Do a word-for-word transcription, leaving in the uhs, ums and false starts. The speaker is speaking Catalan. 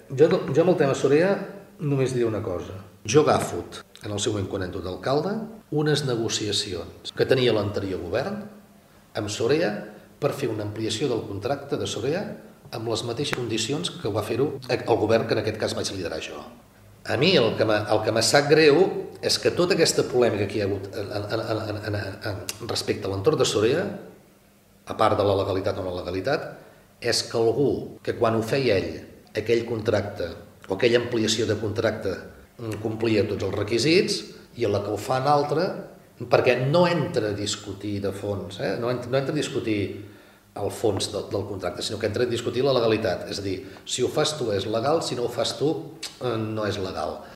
jo, jo amb el tema Sorea només diré una cosa. Jo agafo, en el seu moment quan entro d'alcalde, unes negociacions que tenia l'anterior govern amb Sorea per fer una ampliació del contracte de Sorea amb les mateixes condicions que va fer-ho el govern que en aquest cas vaig liderar jo. A mi el que me sap greu és que tota aquesta polèmica que hi ha hagut en, en, en, en, respecte a l'entorn de Sorea, a part de la legalitat o no legalitat, és que algú que quan ho feia ell, aquell contracte o aquella ampliació de contracte complia tots els requisits i a la que ho fa en altre, perquè no entra a discutir de fons, eh? no, entra, no entra a discutir el fons del, del contracte, sinó que entra a discutir la legalitat. És a dir, si ho fas tu és legal, si no ho fas tu no és legal.